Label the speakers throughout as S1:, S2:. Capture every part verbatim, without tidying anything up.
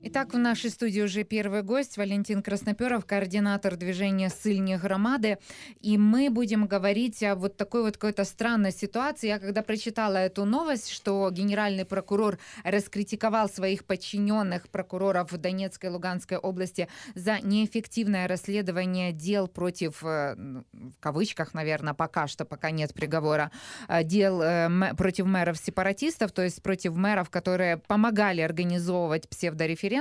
S1: Итак, в нашей студии уже первый гость Валентин Красноперов, координатор движения «Ссыльные громады». И мы будем говорить о вот такой вот какой-то странной ситуации. Я когда прочитала эту новость, что генеральный прокурор раскритиковал своих подчиненных прокуроров в Донецкой и Луганской области за неэффективное расследование дел против, в кавычках, наверное, пока что, пока нет приговора, дел против мэров-сепаратистов, то есть против мэров, которые помогали организовывать псевдореферендумы.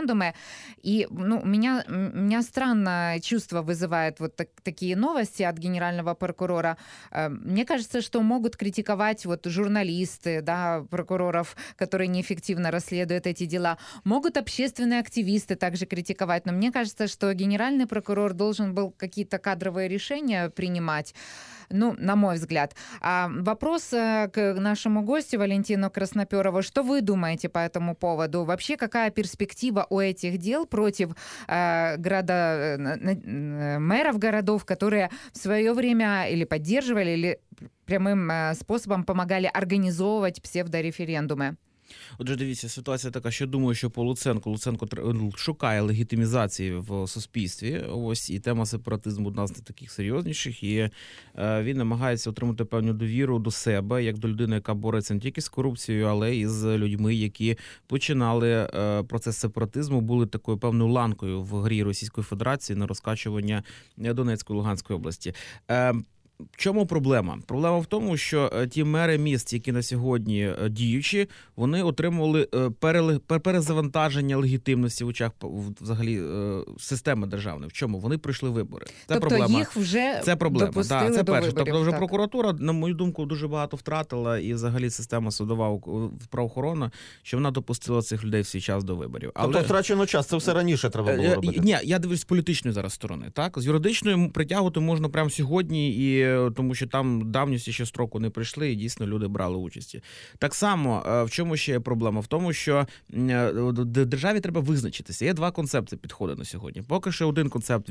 S1: И ну, меня, меня странное чувство вызывает вот так, такие новости от генерального прокурора. Мне кажется, что могут критиковать вот журналисты, да, прокуроров, которые неэффективно расследуют эти дела. Могут общественные активисты также критиковать. Но мне кажется, что генеральный прокурор должен был какие-то кадровые решения принимать. Ну, на мой взгляд. А вопрос к нашему гостю Валентину Красноперову. Что вы думаете по этому поводу? Вообще, какая перспектива у этих дел против э, города, э, мэров городов, которые в свое время или поддерживали, или прямым э, способом помогали организовывать псевдореферендуми?
S2: Отже, дивіться, ситуація така, що думаю, що по Луценку, Луценко шукає легітимізації в суспільстві, ось, і тема сепаратизму одна з таких серйозніших, і е, він намагається отримати певну довіру до себе, як до людини, яка бореться не тільки з корупцією, але і з людьми, які починали е, процес сепаратизму, були такою певною ланкою в грі Російської Федерації на розкачування Донецької і Луганської області. Е, В чому проблема? Проблема в тому, що ті мери міст, які на сьогодні діючі, вони отримували перезавантаження легітимності в очах взагалі системи державної. В чому? Вони пройшли вибори. Це
S1: тобто
S2: проблема.
S1: Їх вже
S2: це проблема.
S1: допустили
S2: да, це
S1: до
S2: перше.
S1: виборів.
S2: Тобто вже
S1: так.
S2: прокуратура, на мою думку, дуже багато втратила, і взагалі система судова правоохоронна, що вона допустила цих людей всій час до виборів.
S3: Але... Тобто втрачено час, це все раніше треба було робити?
S2: Ні, я дивлюсь з політичної зараз сторони. Так? З юридичної притягувати можна прямо сьогодні, і тому що там давністю ще строку не прийшли, і дійсно люди брали участі. Так само, в чому ще є проблема? В тому, що державі треба визначитися. Є два концепти підходу на сьогодні. Поки що один концепт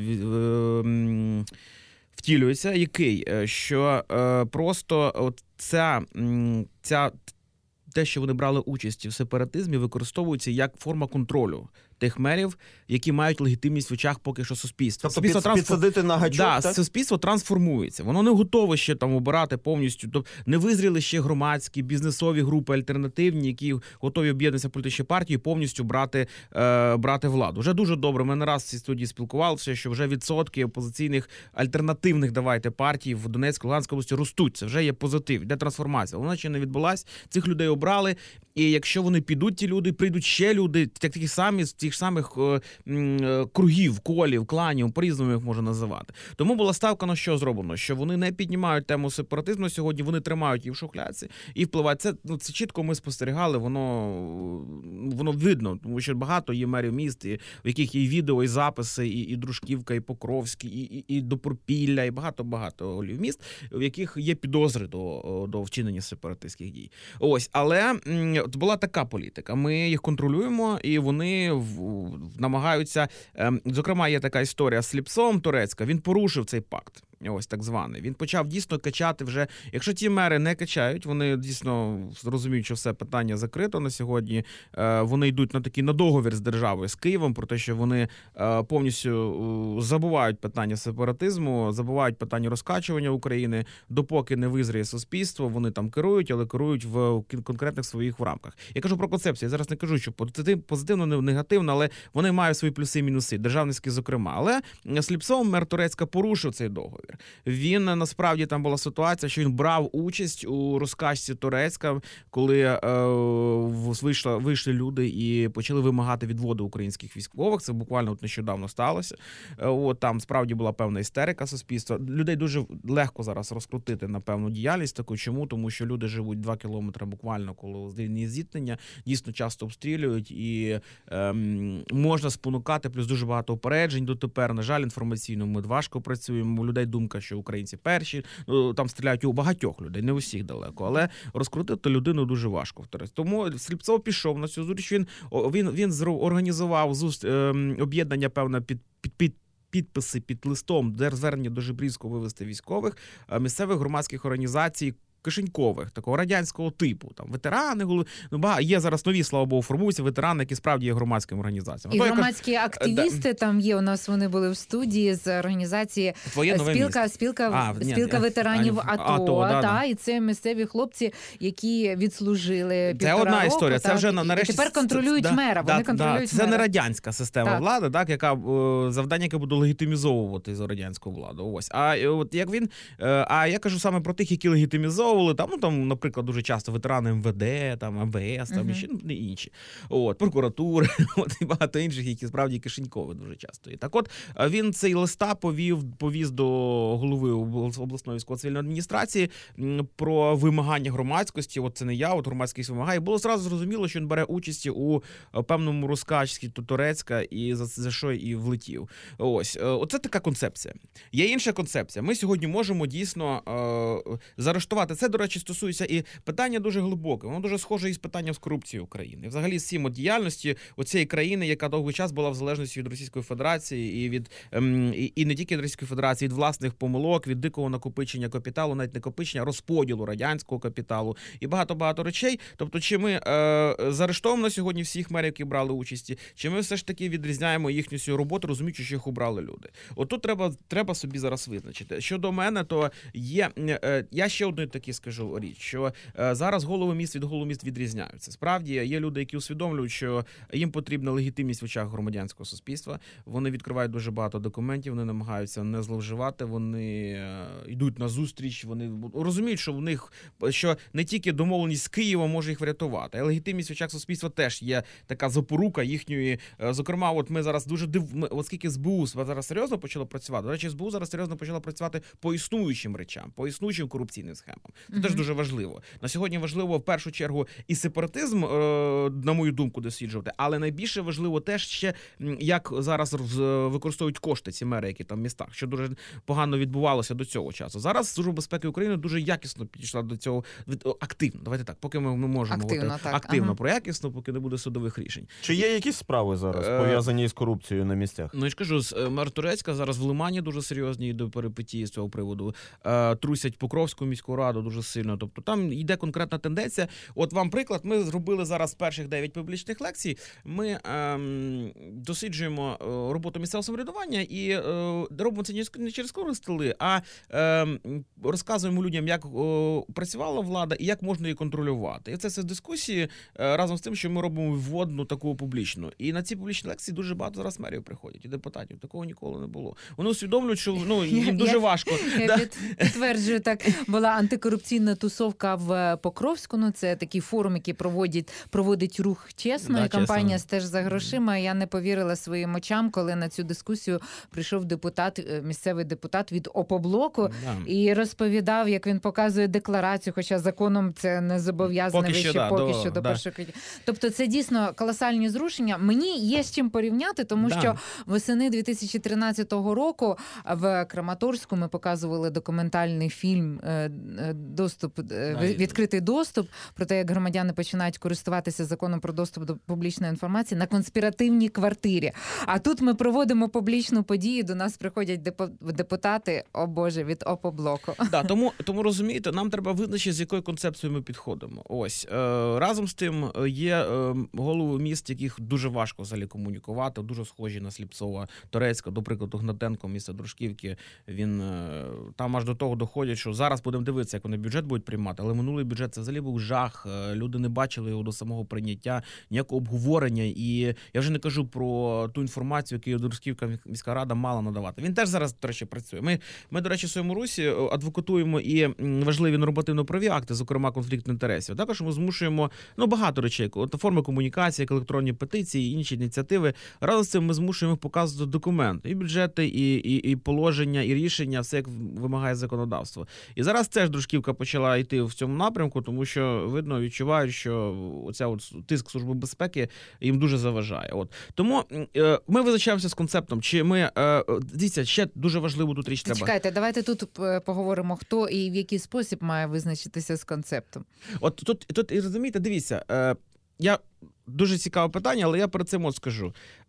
S2: втілюється, який, що просто от ця, ця те, що вони брали участь в сепаратизмі, використовується як форма контролю тих мерів, які мають легітимність в очах поки що суспільства.
S3: Тобто під, трансфор... підсадити на гачок,
S2: да,
S3: так?
S2: Суспільство трансформується. Воно не готове ще там обирати повністю. Тобто не визріли ще громадські, бізнесові групи альтернативні, які готові об'єднатися в політичні партії, повністю брати, е, брати владу. Вже дуже добре. Ми не раз в цій студії спілкувалися, що вже відсотки опозиційних альтернативних, давайте, партій в Донецькій, Луганській області ростуть. Це вже є позитив, йде трансформація. Вона ще не відбулась. Цих людей обрали. І якщо вони підуть, ті люди, прийдуть ще люди, такі самі, з тих самих е, кругів, колів, кланів, по-різному їх можна називати. Тому була ставка на що зроблено, що вони не піднімають тему сепаратизму сьогодні, вони тримають її в шухляці і впливають. Це, ну, це чітко ми спостерігали, воно, воно видно, тому що багато є мерів міст, і, в яких є і відео, і записи, і, і Дружківка, і Покровський, і, і, і Допропілля, і багато-багато голів міст, в яких є підозри до, до вчинення сепаратистських дій. Ось, але була така політика. Ми їх контролюємо, і вони в, намагаються... Зокрема, є така історія з Сліпцом турецька. Він порушив цей пакт. Ось так званий. Він почав дійсно качати вже... Якщо ті мери не качають, вони дійсно розуміють, що все питання закрито на сьогодні, вони йдуть на такий на договір з державою, з Києвом, про те, що вони повністю забувають питання сепаратизму, забувають питання розкачування України, допоки не визріє суспільство, вони там керують, але керують в конкретних своїх рамках. Я кажу про концепцію, я зараз не кажу, що позитивно, негативно, але вони мають свої плюси і мінуси, державницькі зокрема. Але Сліпцов, мер Турецька, порушив цей договір. Він, насправді, там була ситуація, що він брав участь у розкачці Турецька, коли е, вийшли, вийшли люди і почали вимагати відводу українських військових. Це буквально от нещодавно сталося. Е, от, там справді була певна істерика суспільства. Людей дуже легко зараз розкрутити на певну діяльність таку. Чому? Тому що люди живуть два кілометри буквально коло лінії зіткнення, дійсно часто обстрілюють і е, можна спонукати, плюс дуже багато упереджень дотепер. На жаль, інформаційно ми важко працюємо, у людей думка, що українці перші, ну, там стріляють у багатьох людей, не усіх далеко, але розкрутити людину дуже важко. Тому Сліпцов пішов на цю зустріч, він, він, він організував зуст, е, об'єднання, певне, під, під, під підписи під листом, де звернення до Жебрівського вивезти військових, місцевих громадських організацій, кишенькових, такого радянського типу. Там ветерани, ну, багато, є зараз нові, слава Богу, формуються ветерани, які справді є громадськими організаціями.
S1: І
S2: То,
S1: громадські
S2: кажу,
S1: активісти
S2: да.
S1: там є, у нас вони були в студії з організації
S2: Твоє нове
S1: спілка,
S2: місто.
S1: спілка,
S2: А, ні,
S1: спілка
S2: ні,
S1: ветеранів
S2: а,
S1: АТО,
S2: АТО, да,
S1: та,
S2: да.
S1: і це місцеві хлопці, які відслужили півтора року.
S2: Це одна історія, це
S1: так,
S2: вже
S1: і
S2: нарешті...
S1: тепер контролюють
S2: да,
S1: мера, вони
S2: да,
S1: контролюють
S2: да,
S1: мера.
S2: Це не радянська система
S1: так.
S2: влади, так, яка, завдання, яке буде легітимізовувати за радянську владу. Ось. А от як він, а я кажу саме про тих, які легітимізовували, там, ну, там, наприклад, дуже часто ветерани ем ве де, там, ем ве ес, там, uh-huh. і ще, ну, і інші. От, прокуратури, от, і багато інших, які справді кишенькові дуже часто. І так от, він цей листа повів, повіз до голови обласної військово-цивільної адміністрації про вимагання громадськості. От це не я, от громадськість вимагає. Було зразу зрозуміло, що він бере участь у певному розкачці Турецька і за, за що і влетів. Ось. Оце така концепція. Є інша концепція. Ми сьогодні можемо дійсно е, заарештувати. Це, до речі, стосується і питання дуже глибоке. Воно дуже схоже із питанням з корупцією України. Взагалі, з цим діяльності оцієї країни, яка довгий час була в залежності від Російської Федерації і від ем, і, і не тільки від Російської Федерації, від власних помилок, від дикого накопичення капіталу, навіть накопичення, розподілу радянського капіталу і багато-багато речей. Тобто, чи ми е, заарештовуємо сьогодні всіх мерів, які брали участі, чи ми все ж таки відрізняємо їхню цю роботу, розуміючи, що їх обрали люди. От тут треба, треба собі зараз визначити. Щодо мене, то є, е, я ще одну таки скажу річ, що е, зараз голови міст від голови міст відрізняються. Справді, є люди, які усвідомлюють, що їм потрібна легітимність в очах громадянського суспільства. Вони відкривають дуже багато документів, вони намагаються не зловживати, вони е, йдуть на зустріч, вони розуміють, що в них, що не тільки домовленість з Києвом може їх врятувати, а легітимність в очах суспільства теж є така запорука їхньої. Зокрема, от ми зараз дуже див... ми, оскільки ес бе у зараз серйозно почало працювати. До речі, ес бе у зараз серйозно почало працювати по існуючим речам, по існуючим корупційним схемам. Це mm-hmm. теж дуже важливо. На сьогодні важливо в першу чергу і сепаратизм, на мою думку, досліджувати, але найбільше важливо теж ще, як зараз використовують кошти ці мери, які там в містах, що дуже погано відбувалося до цього часу. Зараз Служба безпеки України дуже якісно підійшла до цього, активно. Давайте так, поки ми не можемо
S1: активно,
S2: говорити
S1: так.
S2: активно
S1: ага.
S2: про якісно, поки не буде судових рішень.
S3: Чи є якісь справи зараз пов'язані з корупцією на місцях?
S2: Ну, я ж кажу, мер Турецька зараз в Лимані дуже серйозні до перипетії з цього приводу. Трусять Покровську міську раду дуже сильно. Тобто там йде конкретна тенденція. От вам приклад, ми зробили зараз перших дев'ять публічних лекцій. Ми ем, досліджуємо роботу місцевого самоврядування і е, робимо це не через круглі столи, а е, розказуємо людям, як о, працювала влада і як можна її контролювати. І це все дискусії е, разом з тим, що ми робимо вводну таку публічну. І на ці публічні лекції дуже багато зараз мерів приходять і депутатів. Такого ніколи не було. Вони усвідомлюють, що ну, їм я, дуже
S1: я,
S2: важко.
S1: Я да? підтверджую, так, була антикорупційна тусовка в Покровську, ну це такий форум, який проводить, проводить рух чесно,
S2: да,
S1: і кампанія
S2: чесно.
S1: «Стеж за грошима». Я не повірила своїм очам, коли на цю дискусію прийшов депутат, місцевий депутат від ОПО-блоку
S2: да.
S1: і розповідав, як він показує декларацію, хоча законом це не зобов'язано
S2: поки
S1: вище,
S2: що, да,
S1: поки
S2: до,
S1: що до
S2: да.
S1: першого квітня. Тобто це дійсно колосальні зрушення. Мені є з чим порівняти, тому
S2: да.
S1: що восени дві тисячі тринадцятого року в Краматорську ми показували документальний фільм «Доступ», відкритий доступ, про те, як громадяни починають користуватися законом про доступ до публічної інформації на конспіративній квартирі. А тут ми проводимо публічну подію, до нас приходять депутати, о Боже, від ОПО-блоку.
S2: Да, тому, тому розумієте, нам треба визначити, з якою концепцією ми підходимо. Ось. Е, разом з тим є е, голови міст, яких дуже важко взагалі комунікувати, дуже схожі на Сліпцова, Турецька, до прикладу, Гнатенко, місто Дружківки. Він е, там аж до того доходять, що зараз будемо дивитися, як вони бюджет будуть приймати, але минулий бюджет це взагалі був жах. Люди не бачили його до самого прийняття, ніякого обговорення. І я вже не кажу про ту інформацію, яку Дружківка міська рада мала надавати. Він теж зараз, до речі, працює. Ми, ми до речі, в своєму русі адвокатуємо і важливі нормативно-праві акти, зокрема конфлікт інтересів. Також ми змушуємо, ну, багато речей, от форми комунікації, як електронні петиції, інші ініціативи. Разом з цим ми змушуємо показувати документи, і бюджети, і, і, і положення, і рішення, все як вимагає законодавство. І зараз теж Дружківка почала йти в цьому напрямку, тому що, видно, відчувають, що оця от тиск Служби безпеки їм дуже заважає. От. Тому е, ми визначаємося з концептом, чи ми, е, дивіться, ще дуже важливу тут річ треба.
S1: Чекайте, давайте тут поговоримо, хто і в який спосіб має визначитися з концептом.
S2: От тут, тут і розумієте, дивіться, е, я дуже цікаве питання, але я перед цим от скажу.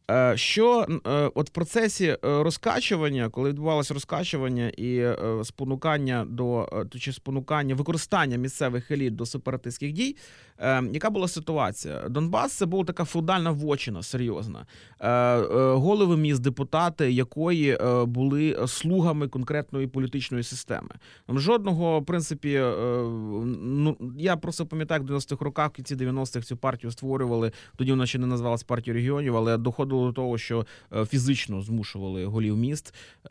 S2: Е, Що е, от в процесі е, розкачування, коли відбувалося розкачування і е, спонукання до е, чи спонукання використання місцевих еліт до сепаратистських дій, е, яка була ситуація? Донбас – це була така феодальна вотчина, серйозна. Е, е, Голови міст, депутати, якої е, були слугами конкретної політичної системи. Там жодного, в принципі, е, ну, я просто пам'ятаю, як в дев'яностих роках, в кінці дев'яностих цю партію створювали, тоді вона ще не називалась партією регіонів, але доходило до того, що фізично змушували голів міст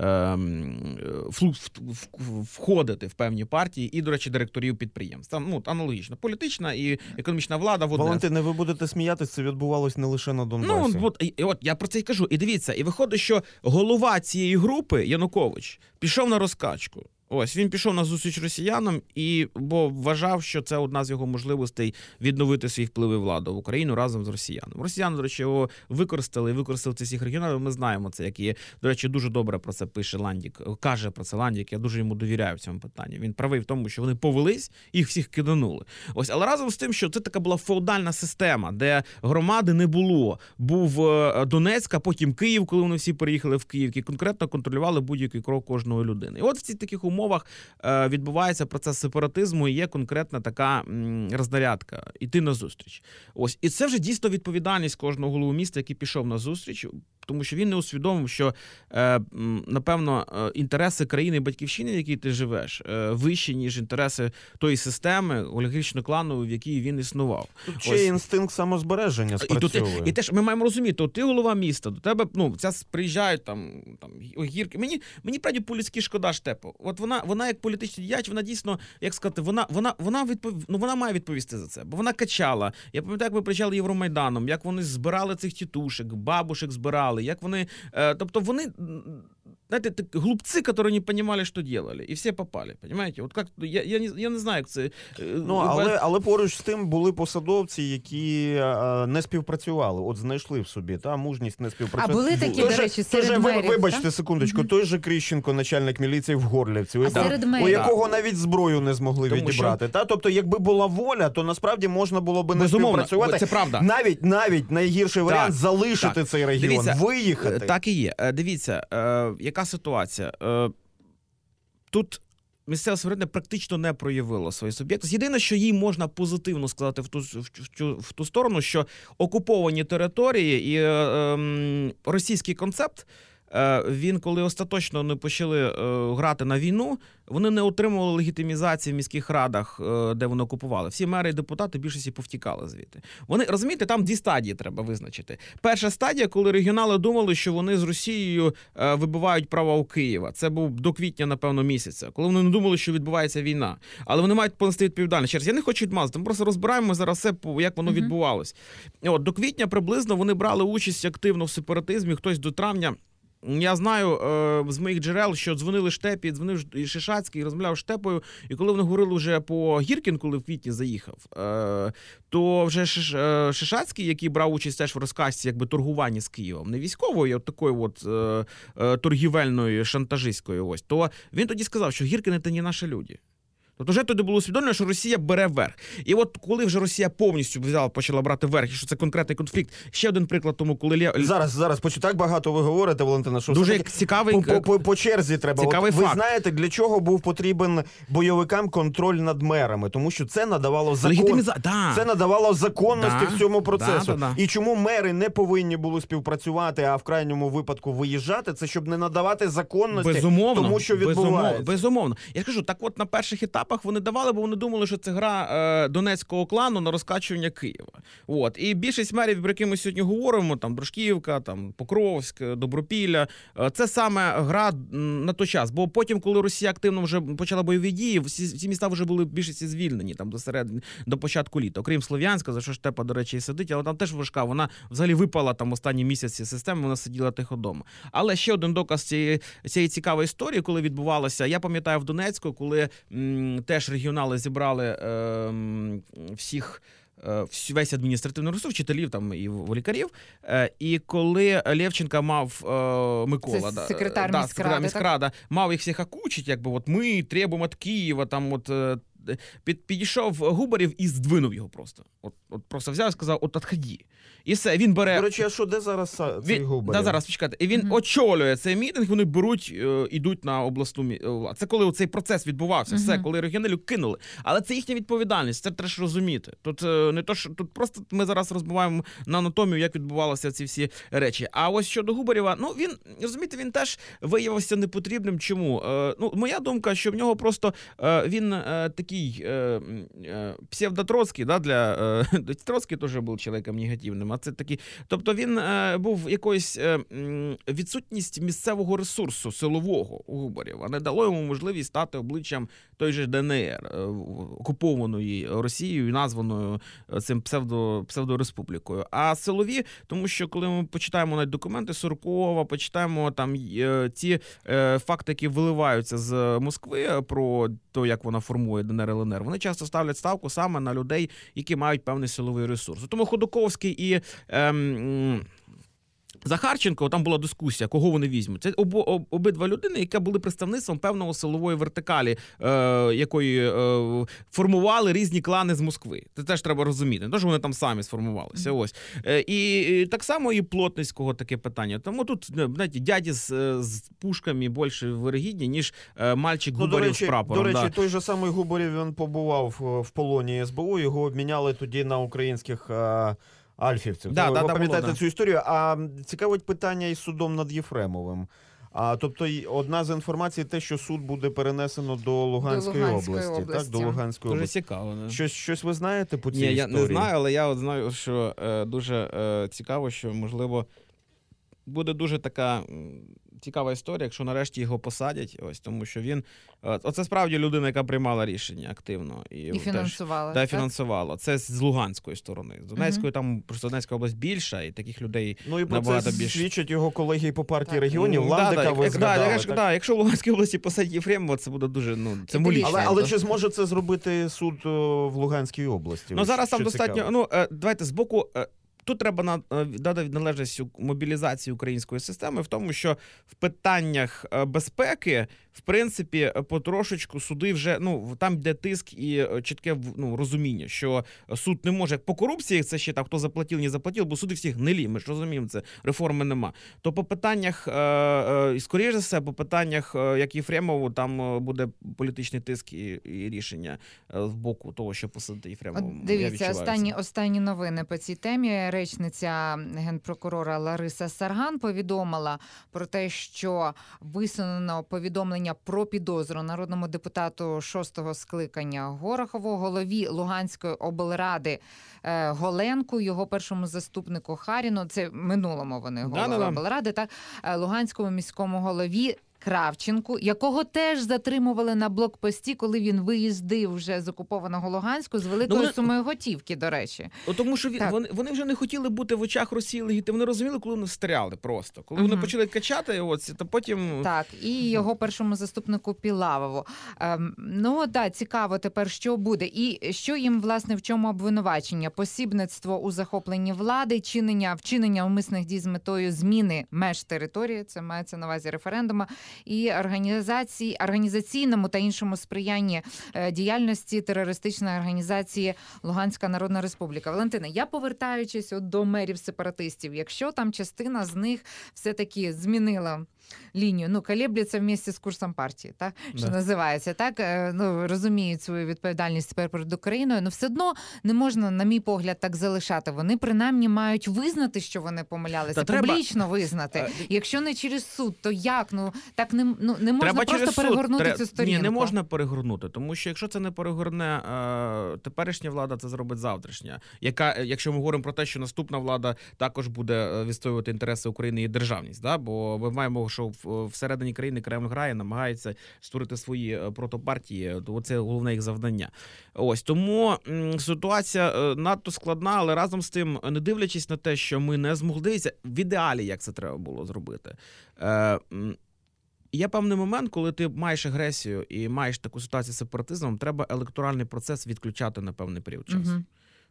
S2: входити в певні партії і, до речі, директорів підприємств. Там, ну, аналогічно. Політична і економічна влада в одне.
S3: Валентине, ви будете сміятися, це відбувалось не лише на Донбасі.
S2: Ну, от, і, от я про це й кажу. І дивіться, і виходить, що голова цієї групи, Янукович, пішов на розкачку. Ось, він пішов на зустріч росіянам, і, бо вважав, що це одна з його можливостей відновити свій вплив і владу в Україну разом з росіянами. Росіяни, до речі, його використали, і використали в цих регіонах, ми знаємо це, як є. До речі, дуже добре про це пише Ландік, каже про це Ландік, я дуже йому довіряю в цьому питанні. Він правий в тому, що вони повелись, їх всіх киданули. Ось, але разом з тим, що це така була феодальна система, де громади не було. Був Донецьк, а потім Київ, коли вони всі переїхали в Київ, які конкретно контролювали будь-який крок кожної людини. І от в цих таких умовах умовах відбувається процес сепаратизму і є конкретна така рознарядка – іти на зустріч. Ось. І це вже дійсно відповідальність кожного голови міста, який пішов на зустріч, тому що він не усвідомив, що, напевно, інтереси країни і батьківщини, в якій ти живеш, вищі, ніж інтереси тої системи олігархічно-кланової, в якій він існував.
S3: Тут ще Ось. інстинкт самозбереження спрацьовує.
S2: І, тут, і теж ми маємо розуміти, от ти голова міста, до тебе, ну, ця приїжджають там, там гірки. Мені, мені правді по-людськи шкода Штепу. От вона, вона як політичний діяч, вона дійсно, як сказати, вона, вона, вона, відпов... ну, вона має відповісти за це, бо вона качала. Я пам'ятаю, як ми приїжджали Євромайданом, як вони збирали цих тітушек, бабушек збирали, як вони, е, тобто вони, знаєте, глупці, які не розуміли, що робили, і всі попали, розумієте? От як, я, я, не, я не знаю, як це...
S3: Ну, але, але поруч з тим були посадовці, які е, не співпрацювали, от знайшли в собі, та, мужність не співпрацювати.
S1: А були такі,
S3: той
S1: до речі, серед
S3: же,
S1: мерів,
S3: вибачте,
S1: та?
S3: секундочку,
S1: Угу.
S3: той же Кріщенко, начальник міліції в Горлівці, у,
S1: а
S3: у якого навіть зброю не змогли
S2: Тому
S3: відібрати.
S2: що...
S3: Та? Тобто, якби була воля, то насправді можна було би не
S2: Безумовно,
S3: співпрацювати.
S2: це правда.
S3: Навіть, навіть найгірший варіант – залишити
S2: так.
S3: цей регіон,
S2: Дивіться,
S3: виїхати.
S2: Так і є. Дивіться, е, яка ситуація. Е, тут місцеве самоврядування практично не проявило свої суб'єкти. Єдине, що їй можна позитивно сказати в ту, в, в, в ту сторону, що окуповані території і е, е, російський концепт, він, коли остаточно не почали грати на війну, вони не отримували легітимізації в міських радах, де вони окупували. Всі мери і депутати більшості повтікали звідти. Вони, розумієте, там дві стадії треба визначити. Перша стадія, коли регіонали думали, що вони з Росією вибивають права у Києва. Це був до квітня, напевно, місяця, коли вони не думали, що відбувається війна. Але вони мають понести відповідальність. Через, я не хочу відмазати, ми просто розбираємо зараз все, як воно uh-huh. відбувалось. От, до квітня приблизно вони брали участь активно в сепаратизмі, хтось до травня. Я знаю е, з моїх джерел, що дзвонили Штепі, дзвонив Шишацький, розмовляв з Штепою, і коли вони говорили вже по Гіркін, коли в квітні заїхав, е, то вже Шиш, е, Шишацький, який брав участь теж в розказці, якби торгуванні з Києвом, не військової, а такої от е, е, торгівельної, шантажистської, ось, то він тоді сказав, що Гіркіни – це не наші люди. Тобто вже тоді було усвідомлено, що Росія бере верх. І от коли вже Росія повністю взяла, почала брати верх, і що це конкретний конфлікт, ще один приклад тому, коли... Лє...
S3: Зараз, зараз, почу, так багато ви говорите, Валентина, що
S2: дуже цікавий...
S3: По, по, по, по черзі треба.
S2: Цікавий
S3: от, ви
S2: факт.
S3: знаєте, для чого був потрібен бойовикам контроль над мерами? Тому що це надавало закон...
S2: Легітиміза... да.
S3: Це надавало законності
S2: да.
S3: в цьому процесу.
S2: Да, да, да.
S3: І чому мери не повинні були співпрацювати, а в крайньому випадку виїжджати, це щоб не надавати законності
S2: безумовно,
S3: тому, що відбувається.
S2: Безумовно, безумовно. Я ж кажу, так от на перших етапах вони давали, бо вони думали, що це гра е, донецького клану на розкачування Києва. От. І більшість мерів, про які ми сьогодні говоримо, там Дружківка, там Покровськ, Добропілля, е, це саме гра на той час. Бо потім, коли Росія активно вже почала бойові дії, всі, всі міста вже були більшості звільнені там до середини, до початку літа. Окрім Слов'янська, за що Штепа, до речі, і сидить, але там теж важка. Вона взагалі випала там останні місяці системи, вона сиділа тихо дома. Але ще один доказ цієї, цієї цікавої історії, коли відбувалося, я пам'ятаю в Донецьку, коли м, теж регіонали зібрали е, всіх, е, весь адміністративний ресурс, вчителів там і лікарів, е, і коли Левченка мав е, Микола,
S1: це секретар
S2: да,
S1: міськради,
S2: міськрада, мав їх всіх окучити, якби от ми требуємо від Києва, там от під, підійшов Губарєв і здвинув його просто. От, от просто взяв і сказав, от отході. І все, він бере...
S3: До речі, а що, де зараз цей
S2: він,
S3: Губарєв?
S2: Да, зараз, почекайте. І він
S1: Мгм.
S2: очолює цей мітинг, вони беруть, е, ідуть на обласну мі- владу. Це коли цей процес відбувався, все,
S1: Мгм.
S2: коли регіоналів кинули. Але це їхня відповідальність, це треба ж розуміти. Тут е, не то, що тут просто ми зараз розбиваємо на анатомію, як відбувалися ці всі речі. А ось щодо Губарєва, ну він, розумієте, він теж виявився непотрібним. Чому? Е, ну, моя думка, що в нього просто е, він е, такий е, е, псевдотроцький, да, для е, Троцький теж був чоловіком негативним, а це такий. Тобто він е, був якоюсь е, м, відсутність місцевого ресурсу силового у Губарєва не дало йому можливість стати обличчям той же ДНР, е, окупованої Росією і названою е, цим псевдо, псевдореспублікою. А силові, тому що коли ми почитаємо навіть документи Суркова, почитаємо там е, ті е, факти, які виливаються з Москви про те, як вона формує ДНР, ЛНР, вони часто ставлять ставку саме на людей, які мають певний силовий ресурс. Тому Ходоковський і ем, Захарченко, там була дискусія, кого вони візьмуть. Це обо, об, обидва людини, які були представництвом певного силової вертикалі, е, якої е, формували різні клани з Москви. Це теж треба розуміти. Не то, що вони там самі сформувалися. Ось. Е, і, і так само і Плотницького таке питання. Тому тут, знаєте, дяді з, з пушками більше вирогідні, ніж е, мальчик
S3: Ну,
S2: Губарєв
S3: до речі,
S2: з прапором.
S3: До речі,
S2: да.
S3: той же самий Губарєв, він побував в полоні ес бе у, його обміняли тоді на українських а, альфівців.
S2: Да,
S3: ви
S2: да,
S3: ви
S2: да,
S3: пам'ятаєте
S2: було, да.
S3: цю історію? А цікавить питання із судом над Єфремовим. А, тобто й одна з інформацій те, що суд буде перенесено до Луганської,
S1: До Луганської
S3: області.
S1: області.
S3: Так, до Луганської
S2: Дуже
S3: області.
S2: цікаво. Да.
S3: Щось, щось ви знаєте по цій
S2: Ні, я
S3: історії?
S2: не знаю, але я от знаю, що е, дуже е, цікаво, що, можливо, буде дуже така м, цікава історія, якщо нарешті його посадять, ось, тому що він, е, оце справді людина, яка приймала рішення активно. І,
S1: І
S2: теж,
S1: фінансувала.
S2: да,
S1: так?
S2: фінансувала. Це з Луганської сторони. З Донецької там просто Донецька область більша, і таких людей
S3: Ну і про це
S2: набагато більше.
S3: свідчать його колеги по партії
S1: Так.
S3: регіонів.
S2: М,
S3: Ландика
S2: да,
S3: ви
S2: да,
S3: згадали.
S2: да, якщо,
S3: так?
S2: да, якщо в Луганській області посадять Єфремова, це буде дуже, ну,
S1: Ідилічно.
S2: символічно.
S3: Але, але
S1: то-
S3: чи зможе це зробити суд о, в Луганській області?
S2: Ну
S3: Ось
S2: зараз
S3: що
S2: там достатньо.
S3: цікаво.
S2: Ну е, давайте з боку. е, Тут треба на- е, дати належність у- мобілізації української системи в тому, що в питаннях е, безпеки, в принципі, е, потрошечку суди вже, ну, там йде тиск і е, чітке в- ну, розуміння, що суд не може, як по корупції, це ще там, хто заплатив, не заплатив, бо суди всіх гнилі, ми ж розуміємо це, реформи нема. То по питаннях, е, е, скоріш за все, по питаннях, е, як Єфремову, там е, буде політичний тиск і, і рішення е, з боку того, що посадити Єфремову.
S1: От дивіться, останні, останні новини по цій темі. Речниця генпрокурора Лариса Сарган повідомила про те, що висунено повідомлення про підозру народному депутату шостого скликання Горохову, голові Луганської облради е, Голенку, його першому заступнику Харіну, це в минулому вони голова
S2: Да-да-да.
S1: облради, так, е, Луганському міському голові Кравченку, якого теж затримували на блокпості, коли він виїздив вже з окупованого Луганську з великою
S2: Ну, вони-
S1: сумою готівки, до речі.
S2: О, тому що він-
S1: Так.
S2: вони, вони вже не хотіли бути в очах Росії легітимними. Вони розуміли, коли вони встряли просто. Коли вони
S1: Мгм.
S2: почали качати, ось, то потім...
S1: Так, і його першому заступнику Пілавову. Ем, ну, так, цікаво тепер, що буде. І що їм, власне, в чому обвинувачення? Посібництво у захопленні влади, чинення, вчинення умисних дій з метою зміни меж території, це мається на увазі референдума, і організації, організаційному та іншому сприянні е, діяльності терористичної організації Луганська Народна Республіка. Валентина, я повертаючись от до мерів-сепаратистів, якщо там частина з них все-таки змінила лінію, ну, колебляться вместе з курсом партії, так, що
S2: Да.
S1: називається, так, е, ну, розуміють свою відповідальність тепер перед Україною, але все одно не можна, на мій погляд, так залишати. Вони принаймні мають визнати, що вони помилялися,
S2: Та треба-
S1: публічно визнати.
S2: Е,
S1: Якщо не через суд, то як? Ну, так не, ну, не можна
S2: Треба
S1: просто
S2: через суд.
S1: перегорнути
S2: Тре-
S1: цю сторінку.
S2: Ні, не можна перегорнути, тому що якщо це не перегорне е, теперішня влада, це зробить завтрашня. Яка, якщо ми говоримо про те, що наступна влада також буде е, відстоювати інтереси України і державність, да? Бо ми маємо, що в- всередині країни Кремль грає, намагається створити свої е, протопартії, то це головне їх завдання. Ось тому м, ситуація е, надто складна, але разом з тим, не дивлячись на те, що ми не змогли, дивіться, в ідеалі, як це треба було зробити. Е, м, Є певний момент, коли ти маєш агресію і маєш таку ситуацію з сепаратизмом, треба електоральний процес відключати на певний період часу.
S1: Мгм.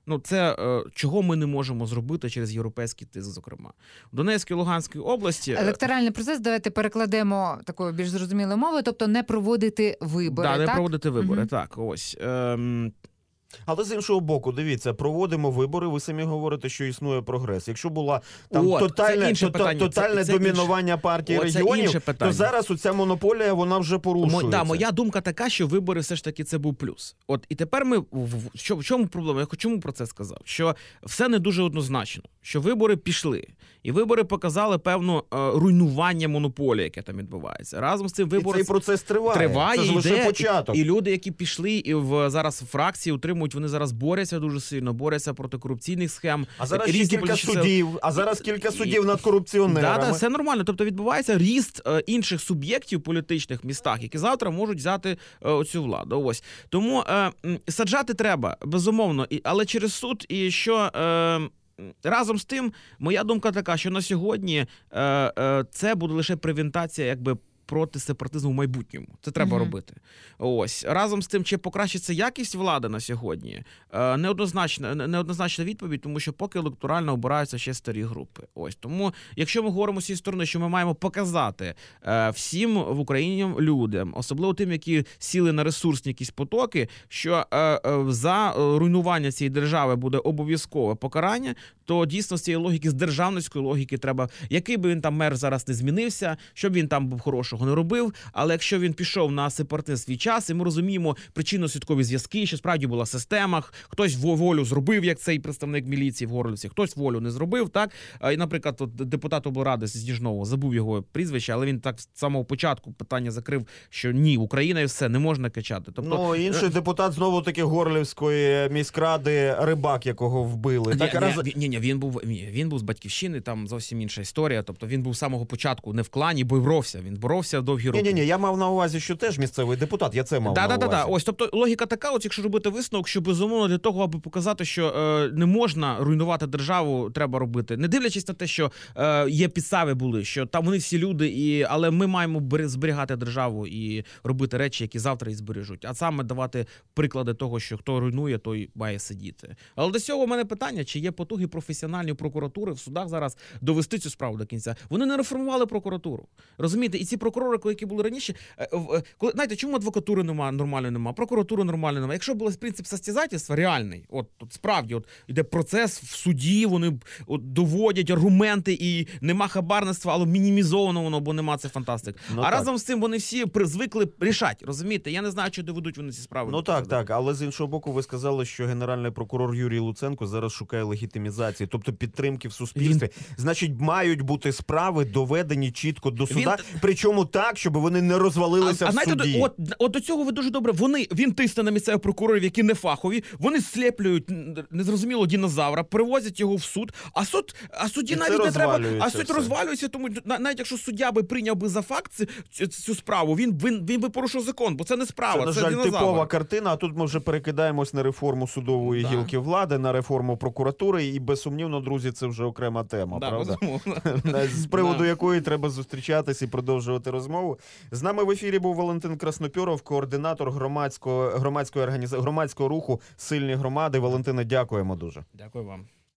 S2: Ну, це е, чого ми не можемо зробити через європейський тиск, зокрема. В Донецькій і Луганській області...
S1: Електоральний процес, давайте перекладемо такою більш зрозумілою мовою, тобто не проводити вибори,
S2: Да,
S1: так?
S2: не проводити вибори,
S1: Мгм.
S2: так, ось. Ем,
S3: Але з іншого боку, дивіться, проводимо вибори, ви самі говорите, що існує прогрес. Якщо була там
S2: От, це
S3: тотальне,
S2: інше
S3: то-
S2: питання,
S3: тотальне
S2: це- це
S3: домінування партії
S2: О, це
S3: регіонів,
S2: інше питання.
S3: то зараз оця монополія, вона вже
S2: Мо,
S3: порушується.
S2: да, моя думка така, що вибори все ж таки це був плюс. От і тепер ми в, в, що, в чому проблема? Я чому про це сказав? Що все не дуже однозначно. Що вибори пішли, і вибори показали певну е, руйнування монополії, яке там відбувається. Разом з цим
S3: І
S2: вибори
S3: цей процес триває.
S2: триває,
S3: Це ж лише
S2: йде,
S3: початок.
S2: І, і люди, які пішли і в зараз фракції утримують, вони зараз борються дуже сильно, борються проти корупційних схем.
S3: А зараз ще
S2: різні
S3: кілька
S2: політичні сили.
S3: суддів, а зараз кілька
S2: І-
S3: суддів над
S2: Да,
S3: корупціонерами.
S2: да, все нормально. Тобто відбувається ріст е, інших суб'єктів політичних в містах, які завтра можуть взяти е, оцю владу. Ось тому е, м, саджати треба, безумовно, і, але через суд. І що е, м, разом з тим, моя думка така, що на сьогодні е, е, це буде лише превентація, якби. Проти сепаратизму в майбутньому. Це треба
S1: Мгм.
S2: робити. Ось. Разом з тим, чи покращиться якість влади на сьогодні, е, неоднозначна, не- неоднозначна відповідь, тому що поки електорально обираються ще старі групи. Ось. Тому, якщо ми говоримо з цієї сторони, що ми маємо показати е, всім в Україні людям, особливо тим, які сіли на ресурсні якісь потоки, що е, е, за е, руйнування цієї держави буде обов'язкове покарання, то дійсно з цієї логіки, з державницької логіки треба, який би він там мер зараз не змінився, щоб він там був хорошого не робив, але якщо він пішов на сепаратизм свій час, і ми розуміємо причинно-слідкові зв'язки, що справді була в системах, хтось во- волю зробив, як цей представник міліції в Горлівці, хтось волю не зробив, так? А, І, наприклад, от депутат облради з Ніжного, забув його прізвище, але він так з самого початку питання закрив, що ні, Україна і все, не можна качати. Тобто,
S3: Ну, інший депутат знову-таки Горлівської міськради, Рибак, якого вбили.
S2: Ні,
S3: Так,
S2: ні,
S3: раз...
S2: ні, ні, він був ні, він був з батьківщини, там зовсім інша історія. Тобто він був з самого початку не в клані, боровся. Він боровся довгі роки.
S3: Ні, ні, ні, я мав на увазі, що теж місцевий депутат, я це мав
S2: Да,
S3: на
S2: да, да,
S3: увазі.
S2: да. Ось, тобто логіка така, от якщо робити висновок, що безумовно для того, аби показати, що е, не можна руйнувати державу, треба робити, не дивлячись на те, що е, є підстави були, що там вони всі люди, і але ми маємо бери- зберігати державу і робити речі, які завтра її збережуть. А саме давати приклади того, що хто руйнує, той має сидіти. Але до цього в мене питання, чи є потуги професіональної прокуратури в судах зараз довести цю справу до кінця. Вони не реформували прокуратуру. Розумієте, і ці прокурори, які були раніше, е, е, коли знаєте, чому адвокатури немає, нормальної немає, прокуратури нормальної немає. Якщо був принцип состязательства реальний, от, от справді, от іде процес в суді, вони от, доводять аргументи і нема хабарництва, але мінімізовано воно, бо нема, це фантастика.
S3: Ну,
S2: а
S3: так.
S2: разом з цим вони всі при- звикли рішати, розумієте? Я не знаю, чи доведуть вони ці справи.
S3: Ну
S2: до
S3: так,
S2: кінця.
S3: так, але з іншого боку, ви сказали, що генеральний прокурор Юрій Луценко зараз шукає легітимізації, тобто підтримки в суспільстві. Значить, мають бути справи доведені чітко до суда,
S2: Він-
S3: причому так, щоб вони не розвалилися
S2: А, а
S3: в
S2: знаєте,
S3: суді.
S2: от, от до цього ви дуже добре. Вони він тисне на місцевих прокурорів, які не фахові. Вони сліплюють н- незрозуміло динозавра, привозять його в суд. А суд, а судді
S3: І це
S2: навіть не треба. А
S3: розвалюється
S2: суд
S3: все.
S2: розвалюється, тому на- навіть якщо суддя би прийняв би за факт цю, цю, цю справу, він, він він би порушив закон, бо це не справа.
S3: Це, на
S2: Це,
S3: жаль,
S2: динозавр.
S3: типова картина, а тут ми вже перекидаємось на реформу судової
S2: Да.
S3: гілки влади, на реформу прокуратури, і безсумнівно, друзі, це вже окрема тема,
S2: Да,
S3: правда?
S2: безумовно.
S3: З приводу
S2: Да.
S3: якої треба зустрічатись і продовжувати розмову. З нами в ефірі був Валентин Краснопьоров, координатор громадського, громадської організації, громадського руху «Сильні громади». Валентине, дякуємо дуже.
S2: Дякую вам.